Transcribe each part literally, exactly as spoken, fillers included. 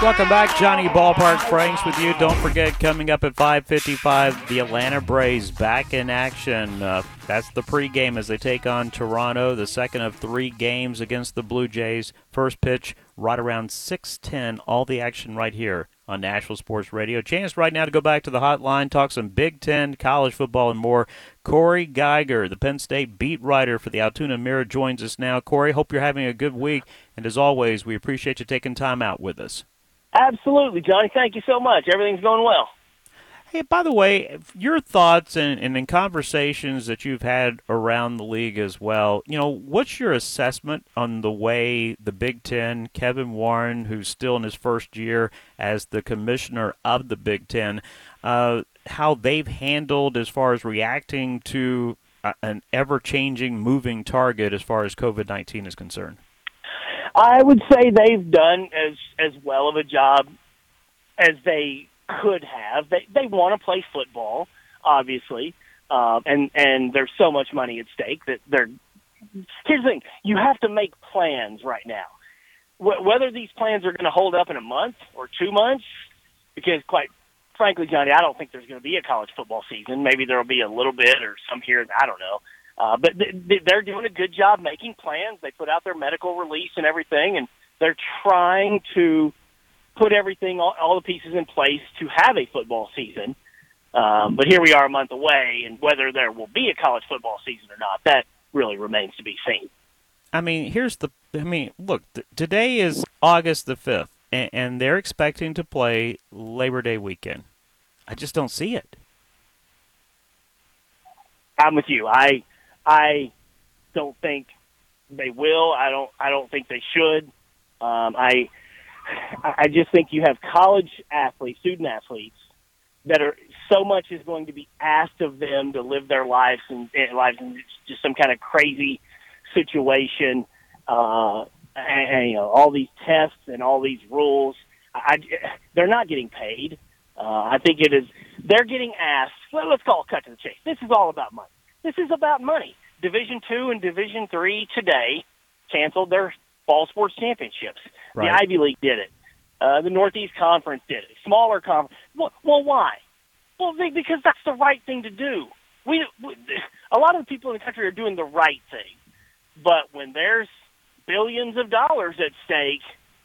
Welcome back. Johnny Ballpark Franks with you. Don't forget, coming up at five fifty-five, the Atlanta Braves back in action. Uh, that's the pregame as they take on Toronto, the second of three games against the Blue Jays. First pitch right around six ten. All the action right here on Nashville Sports Radio. Chance right now to go back to the hotline, talk some Big Ten, college football, and more. Corey Geiger, the Penn State beat writer for the Altoona Mirror, joins us now. Corey, hope you're having a good week, and as always, we appreciate you taking time out with us. Absolutely, Johnny. Thank you so much. Everything's going well. Hey, by the way, your thoughts and, and in conversations that you've had around the league as well, you know, what's your assessment on the way the Big Ten, Kevin Warren, who's still in his first year as the commissioner of the Big Ten, uh, how they've handled as far as reacting to a, an ever-changing, moving target as far as COVID nineteen is concerned? I would say they've done as as well of a job as they could have. They they want to play football, obviously, uh, and and there's so much money at stake that they're. Here's the thing: you have to make plans right now. Wh- whether these plans are going to hold up in a month or two months, because quite frankly, Johnny, I don't think there's going to be a college football season. Maybe there will be a little bit or some here. I don't know. Uh, but th- they're doing a good job making plans. They put out their medical release and everything, and they're trying to put everything, all, all the pieces in place to have a football season. Um, but here we are a month away, and whether there will be a college football season or not, that really remains to be seen. I mean, here's the – I mean, look, th- today is August the fifth, and, and they're expecting to play Labor Day weekend. I just don't see it. I'm with you. I – I don't think they will. I don't. I don't think they should. Um, I. I just think you have college athletes, student athletes, that are so much is going to be asked of them to live their lives and lives in just some kind of crazy situation. Uh, and, and you know, all these tests and all these rules. I, they're not getting paid. Uh, I think it is. They're getting asked. Well, let's call it cut to the chase. This is all about money. This is about money. Division two and Division three today canceled their fall sports championships. Right. The Ivy League did it. Uh, the Northeast Conference did it. Smaller conference. Well, well, why? Well, they, because that's the right thing to do. We, we, a lot of the people in the country are doing the right thing, but when there's billions of dollars at stake,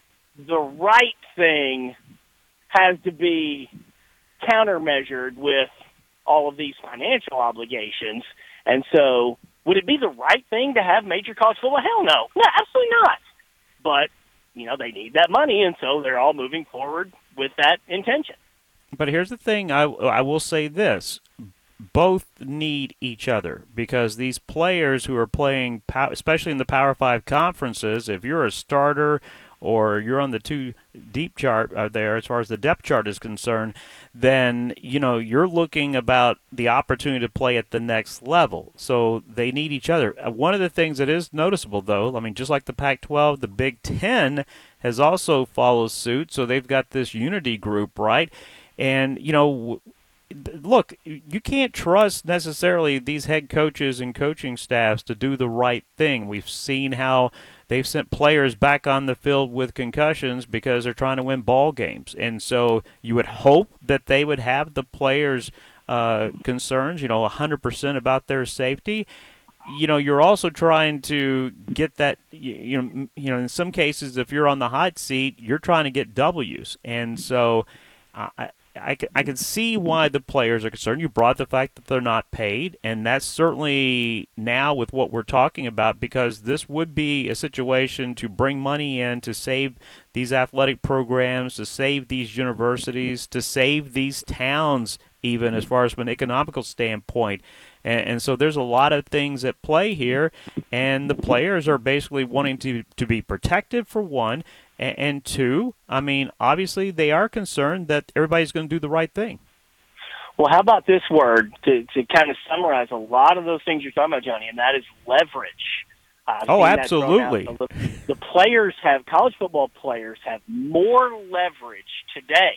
the right thing has to be countermeasured with all of these financial obligations. And so, would it be the right thing to have major college football? Hell no. No, absolutely not. But, you know, they need that money, and so they're all moving forward with that intention. But here's the thing. I, I will say this. Both need each other because these players who are playing, especially in the Power Five conferences, if you're a starter or you're on the two deep chart uh, there as far as the depth chart is concerned, then, you know, you're looking about the opportunity to play at the next level. So they need each other. Uh, one of the things that is noticeable, though, I mean, just like the Pac twelve, the Big Ten has also followed suit. So they've got this unity group, right? And, you know, look, you can't trust necessarily these head coaches and coaching staffs to do the right thing. We've seen how they've sent players back on the field with concussions because they're trying to win ball games. And so you would hope that they would have the players' uh, concerns, you know, one hundred percent about their safety. You know, you're also trying to get that, you know, you know, in some cases, if you're on the hot seat, you're trying to get W's. And so uh, I I can, I can see why the players are concerned. You brought the fact that they're not paid, and that's certainly now with what we're talking about, because this would be a situation to bring money in to save these athletic programs, to save these universities, to save these towns even as far as from an economical standpoint. And, and so there's a lot of things at play here, and the players are basically wanting to, to be protected for one, and, and two, I mean, obviously they are concerned that everybody's going to do the right thing. Well, how about this word to, to kind of summarize a lot of those things you're talking about, Johnny, and that is leverage. I've oh, absolutely. The, the players have, college football players have more leverage today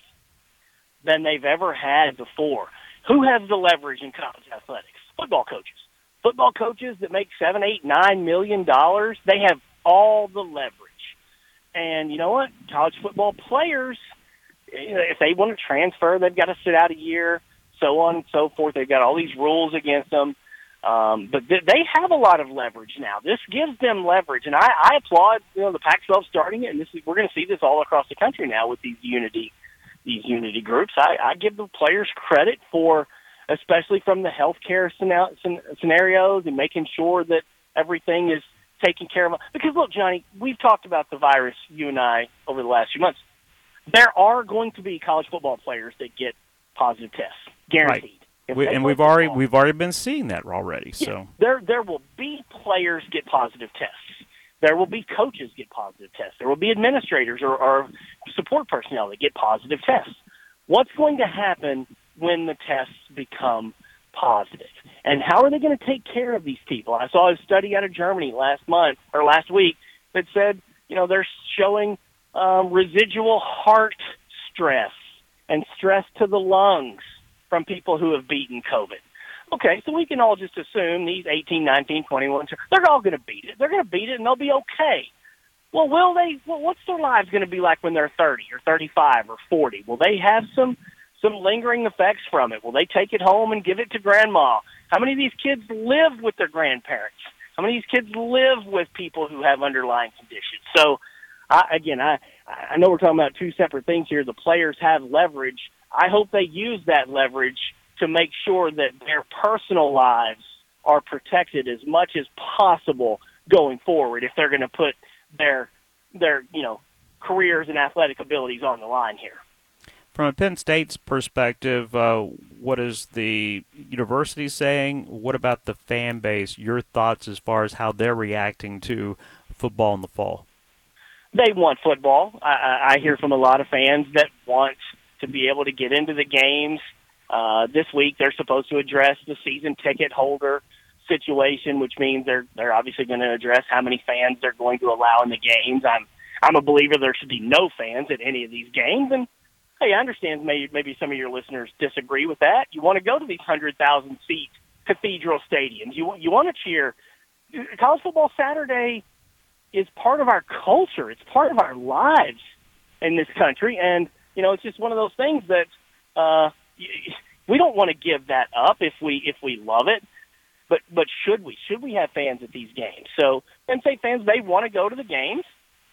than they've ever had before. Who has the leverage in college athletics? Football coaches. Football coaches that make seven, eight, nine million dollars, they have all the leverage. And you know what? College football players, if they want to transfer, they've got to sit out a year, so on and so forth. They've got all these rules against them. Um, but th- they have a lot of leverage now. This gives them leverage, and I, I applaud you know the Pac twelve starting it. And this is, we're going to see this all across the country now with these unity these unity groups. I, I give the players credit for, especially from the healthcare scenarios and making sure that everything is taken care of. Because look, Johnny, we've talked about the virus, you and I, over the last few months. There are going to be college football players that get positive tests, guaranteed. Right. We, and we've already football, we've already been seeing that already. So yeah, there there will be players get positive tests. There will be coaches get positive tests. There will be administrators or, or support personnel that get positive tests. What's going to happen when the tests become positive? And how are they going to take care of these people? I saw a study out of Germany last month or last week that said, you know, they're showing um, residual heart stress and stress to the lungs from people who have beaten COVID. Okay, so we can all just assume these eighteen, nineteen, twenty-one, they're all going to beat it. They're going to beat it, and they'll be okay. Well, will they? Well, what's their lives going to be like when they're thirty or thirty-five or forty? Will they have some some lingering effects from it? Will they take it home and give it to grandma? How many of these kids live with their grandparents? How many of these kids live with people who have underlying conditions? So, I, again, I, I know we're talking about two separate things here. The players have leverage. I hope they use that leverage to make sure that their personal lives are protected as much as possible going forward if they're going to put their, their you know, careers and athletic abilities on the line here. From a Penn State's perspective, uh, what is the university saying? What about the fan base? Your thoughts as far as how they're reacting to football in the fall? They want football. I, I hear from a lot of fans that want to be able to get into the games. Uh, this week they're supposed to address the season ticket holder situation, which means they're they're obviously going to address how many fans they're going to allow in the games. I'm I'm a believer there should be no fans at any of these games, and hey, I understand maybe maybe some of your listeners disagree with that. You want to go to these hundred thousand seat cathedral stadiums. You you want to cheer. College football Saturday is part of our culture. It's part of our lives in this country, and you know, it's just one of those things that uh, we don't want to give that up if we if we love it. But but should we? Should we have fans at these games? So Penn State fans, they want to go to the games.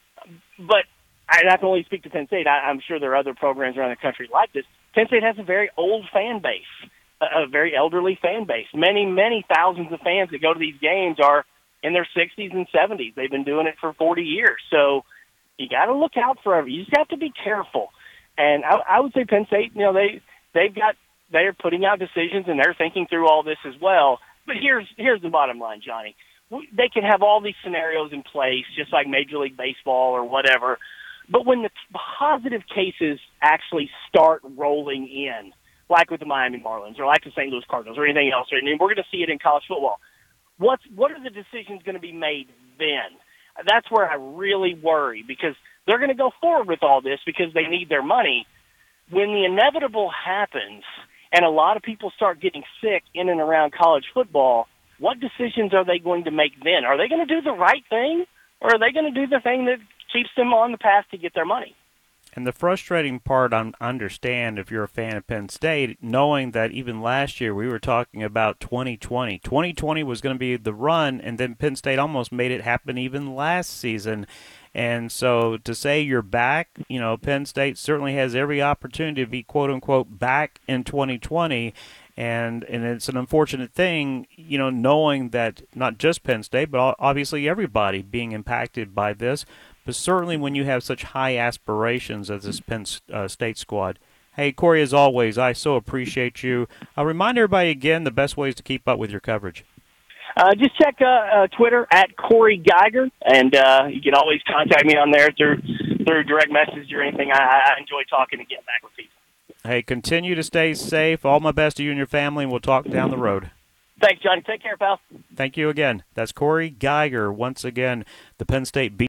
But I, I can only speak to Penn State. I, I'm sure there are other programs around the country like this. Penn State has a very old fan base, a, a very elderly fan base. Many, many thousands of fans that go to these games are in their sixties and seventies. They've been doing it for forty years. So you got to look out for everything. You just have to be careful. And I, I would say Penn State, you know, they they've got they're putting out decisions and they're thinking through all this as well. But here's here's the bottom line, Johnny. They can have all these scenarios in place, just like Major League Baseball or whatever. But when the positive cases actually start rolling in, like with the Miami Marlins or like the Saint Louis Cardinals or anything else, and we're going to see it in college football. What's what are the decisions going to be made then? That's where I really worry, because they're going to go forward with all this because they need their money. When the inevitable happens and a lot of people start getting sick in and around college football, what decisions are they going to make then? Are they going to do the right thing, or are they going to do the thing that keeps them on the path to get their money? And the frustrating part, I understand if you're a fan of Penn State, knowing that even last year we were talking about twenty twenty. twenty twenty was going to be the run, and then Penn State almost made it happen even last season. And so to say you're back, you know, Penn State certainly has every opportunity to be, quote-unquote, back in twenty twenty. And and it's an unfortunate thing, you know, knowing that not just Penn State, but obviously everybody being impacted by this. But certainly when you have such high aspirations as this Penn uh, State squad. Hey, Corey, as always, I so appreciate you. I'll remind everybody again the best ways to keep up with your coverage. Uh, just check uh, uh, Twitter at Corey Geiger, and uh, you can always contact me on there through through direct message or anything. I, I enjoy talking and getting back with people. Hey, continue to stay safe. All my best to you and your family, and we'll talk down the road. Thanks, Johnny. Take care, pal. Thank you again. That's Corey Geiger, once again, the Penn State beat.